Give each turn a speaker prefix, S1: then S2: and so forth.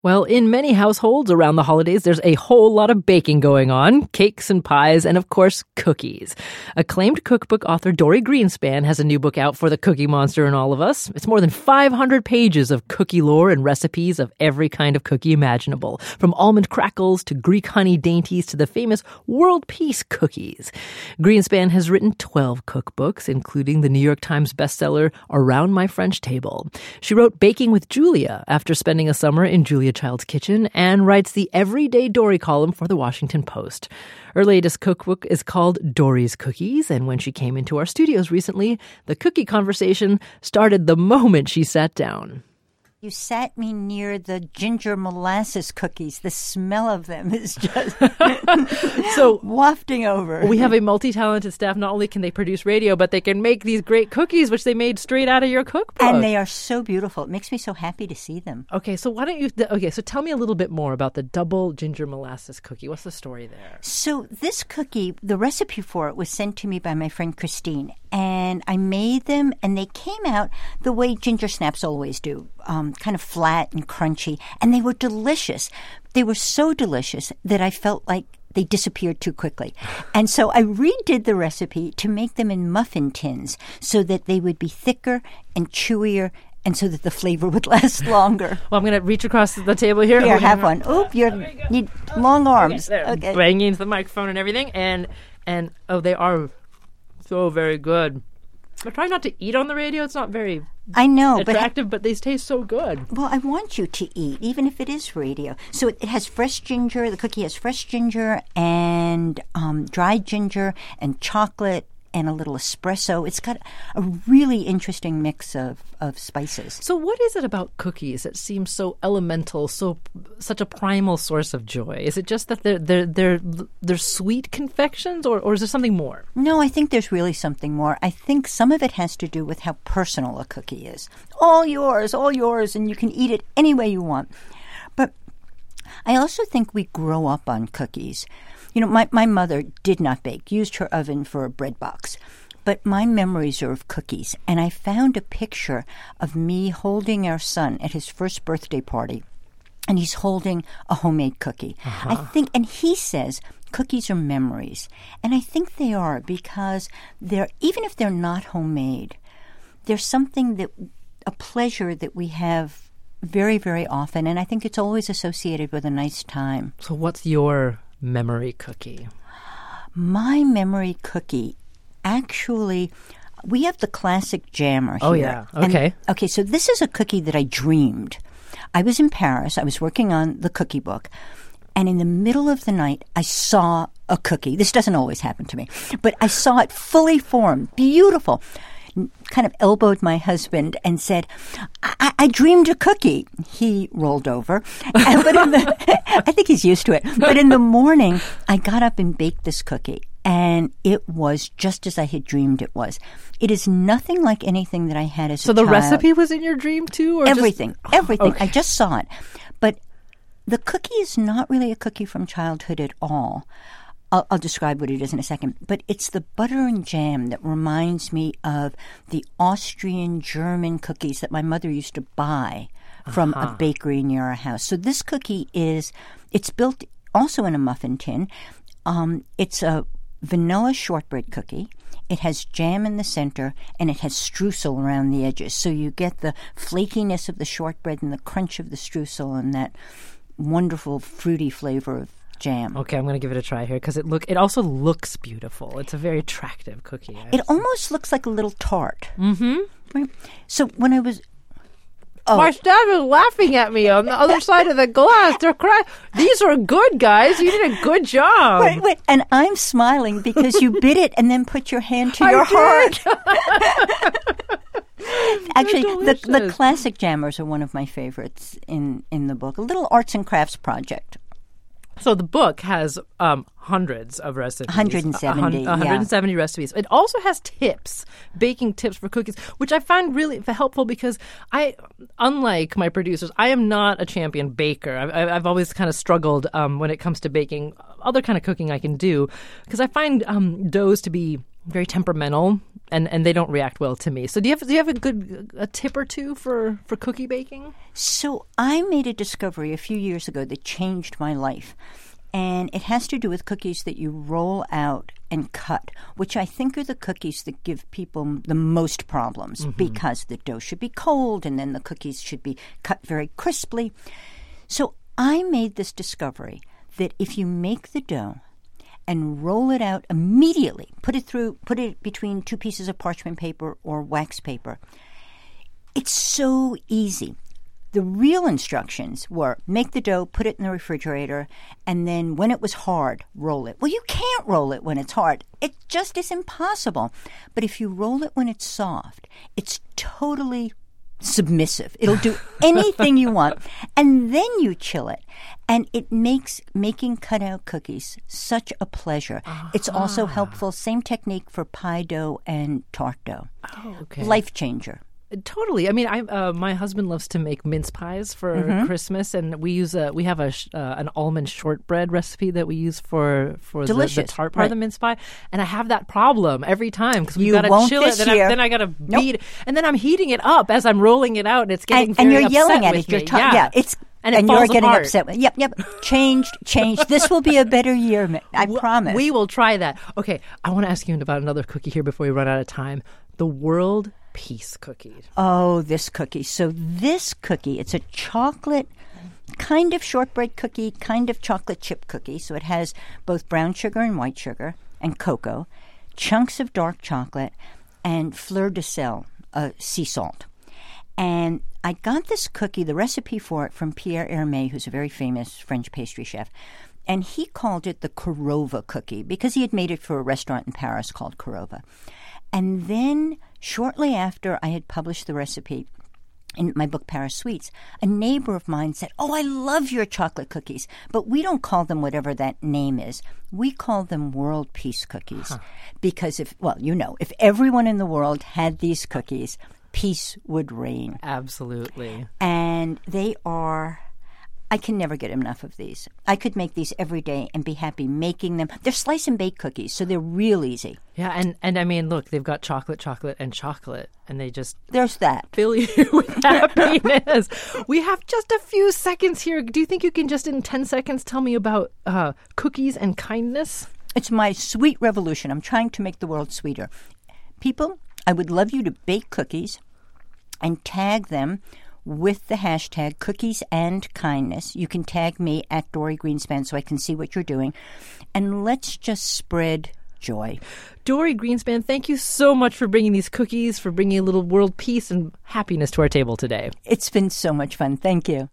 S1: Well, in many households around the holidays, there's a whole lot of baking going on. Cakes and pies, and of course, cookies. Acclaimed cookbook author Dorie Greenspan has a new book out for the Cookie Monster and all of us. It's more than 500 pages of cookie lore and recipes of every kind of cookie imaginable, from almond crackles to Greek honey dainties to the famous world peace cookies. Greenspan has written 12 cookbooks, including the New York Times bestseller Around My French Table. She wrote Baking with Julia after spending a summer in Julia Child's kitchen, and writes the Everyday Dorie column for the Washington Post. Her latest cookbook is called Dorie's Cookies, and when she came into our studios recently, the cookie conversation started the moment she sat down.
S2: You sat me near the ginger molasses cookies. The smell of them is just
S1: so
S2: wafting over.
S1: We have a multi-talented staff. Not only can they produce radio, but they can make these great cookies, which they made straight out of your cookbook.
S2: And they are so beautiful. It makes me so happy to see them.
S1: Okay, so why don't you... so tell me a little bit more about the double ginger molasses cookie. What's the story there?
S2: So this cookie, the recipe for it was sent to me by my friend Christine. And I made them, and they came out the way ginger snaps always do, kind of flat and crunchy. And they were delicious. They were so delicious that I felt like they disappeared too quickly. And so I redid the recipe to make them in muffin tins so that they would be thicker and chewier and so that the flavor would last longer.
S1: Well, I'm going to reach across the table here.
S2: Here, have one. Oop, you need long arms.
S1: Okay. Banging into the microphone and everything. And they are so very good. I try not to eat on the radio. It's not very attractive, but they taste so good.
S2: Well, I want you to eat, even if it is radio. So it has fresh ginger. The cookie has fresh ginger and dried ginger and chocolate and a little espresso. It's got a really interesting mix of spices.
S1: So what is it about cookies that seems so elemental, such a primal source of joy? Is it just that they're sweet confections, or is there something more?
S2: No, I think there's really something more. I think some of it has to do with how personal a cookie is. All yours, and you can eat it any way you want. But I also think we grow up on cookies. You know, my mother did not bake, used her oven for a bread box. But my memories are of cookies. And I found a picture of me holding our son at his first birthday party. And he's holding a homemade cookie. I think, and he says cookies are memories. And I think they are, because even if they're not homemade, there's something a pleasure that we have very, very often. And I think it's always associated with a nice time.
S1: So what's your memory cookie?
S2: My memory cookie, actually, we have the classic jammer here.
S1: Oh, yeah. Okay.
S2: Okay, so this is a cookie that I dreamed. I was in Paris. I was working on the cookie book. And in the middle of the night, I saw a cookie. This doesn't always happen to me. But I saw it fully formed, beautiful. Kind of elbowed my husband and said, I dreamed a cookie. He rolled over. But I think he's used to it. But in the morning, I got up and baked this cookie. And it was just as I had dreamed it was. It is nothing like anything that I had as a child.
S1: So the recipe was in your dream too? Or
S2: everything. Everything.
S1: Okay.
S2: I just saw it. But the cookie is not really a cookie from childhood at all. I'll describe what it is in a second. But it's the butter and jam that reminds me of the Austrian German cookies that my mother used to buy from a bakery near our house. So this cookie it's built also in a muffin tin. It's a vanilla shortbread cookie. It has jam in the center, and it has streusel around the edges. So you get the flakiness of the shortbread and the crunch of the streusel and that wonderful fruity flavor of jam.
S1: Okay, I'm going to give it a try here because it also looks beautiful. It's a very attractive cookie.
S2: It almost looks like a little tart.
S1: Mm-hmm.
S2: Right? So when I was...
S1: My dad was laughing at me on the other side of the glass. They're crying. These are good, guys. You did a good job.
S2: Wait. And I'm smiling because you bit it and then put your hand to your heart. Actually, the classic jammers are one of my favorites in the book. A little arts and crafts project.
S1: So the book has hundreds of recipes.
S2: 170
S1: recipes. It also has tips, baking tips for cookies, which I find really helpful because unlike my producers, I am not a champion baker. I've always kind of struggled when it comes to baking. Other kind of cooking I can do because I find doughs to be very temperamental and they don't react well to me. So do you have a tip or two for cookie baking?
S2: So I made a discovery a few years ago that changed my life. And it has to do with cookies that you roll out and cut, which I think are the cookies that give people the most problems because the dough should be cold and then the cookies should be cut very crisply. So I made this discovery that if you make the dough and roll it out immediately, put it between two pieces of parchment paper or wax paper, it's so easy. The real instructions were make the dough, put it in the refrigerator, and then when it was hard, roll it. Well, you can't roll it when it's hard. It just is impossible. But if you roll it when it's soft, it's totally submissive. It'll do anything you want. And then you chill it. And it makes making cutout cookies such a pleasure. It's also helpful. Same technique for pie dough and tart dough.
S1: Oh, okay.
S2: Life changer.
S1: Totally. I mean, my husband loves to make mince pies for Christmas, and we have an almond shortbread recipe that we use for the tart part of the mince pie. And I have that problem every time because we've got to chill it. Then I got to beat it, and then I'm heating it up as I'm rolling it out, and it's getting
S2: and
S1: very
S2: you're yelling
S1: upset
S2: at
S1: with
S2: it.
S1: me.
S2: And
S1: it
S2: you're getting
S1: apart.
S2: upset with it. Yep. Changed. This will be a better year, I promise.
S1: We will try that. Okay, I want to ask you about another cookie here before we run out of time. The World Peace Cookie.
S2: Oh, this cookie. So this cookie, it's a chocolate, kind of shortbread cookie, kind of chocolate chip cookie. So it has both brown sugar and white sugar and cocoa, chunks of dark chocolate, and fleur de sel, sea salt. And I got this cookie, the recipe for it, from Pierre Hermé, who's a very famous French pastry chef. And he called it the Korova cookie because he had made it for a restaurant in Paris called Korova. And then shortly after I had published the recipe in my book, Paris Sweets, a neighbor of mine said, "Oh, I love your chocolate cookies, but we don't call them whatever that name is. We call them World Peace Cookies." Because if everyone in the world had these cookies, peace would reign.
S1: Absolutely.
S2: And they are... I can never get enough of these. I could make these every day and be happy making them. They're slice and bake cookies, so they're real easy.
S1: Yeah, and I mean, look, they've got chocolate, and chocolate, and they just...
S2: There's that.
S1: Fill you with happiness. We have just a few seconds here. Do you think you can just in 10 seconds tell me about cookies and kindness?
S2: It's my sweet revolution. I'm trying to make the world sweeter. People, I would love you to bake cookies and tag them with the hashtag cookies and kindness. You can tag me at Dorie Greenspan so I can see what you're doing. And let's just spread joy.
S1: Dorie Greenspan, thank you so much for bringing these cookies, for bringing a little world peace and happiness to our table today.
S2: It's been so much fun. Thank you.